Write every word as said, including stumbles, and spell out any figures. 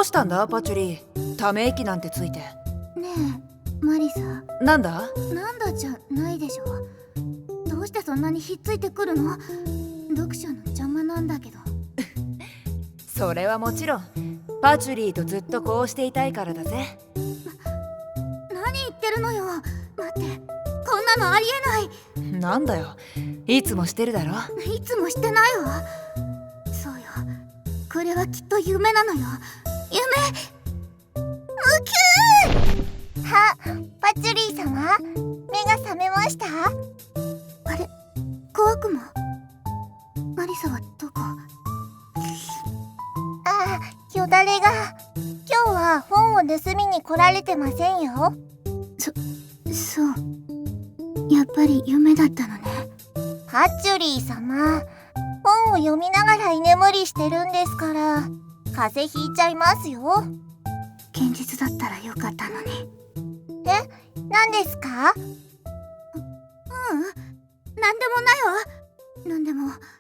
したんだパチュリー、ため息なんてついて。 ねえマリサ、 なんだなんだじゃないでしょ。どうしてそんなにひっついてくるの？読書の邪魔なんだけど。 それはもちろんパチュリーとずっとこうしていたいからだぜ。 何言ってるのよ。待って、こんなのありえない。 なんだよ、いつもしてるだろ。 いつもしてないわ。そうよ、これはきっと夢なのよ。夢。むきゅー。 は、パチュリー様、目が覚めました？ あれ、怖くも。マリサはどこ？ ああ、よだれが。今日は本を盗みに来られてませんよ。 そ、そう。やっぱり夢だったのね。 パチュリー様、本を読みながら居眠りしてるんですから、風邪ひいちゃいますよ。 現実だったらよかったのに。 え、何ですか？ ううん、なんでもないわ。なんでも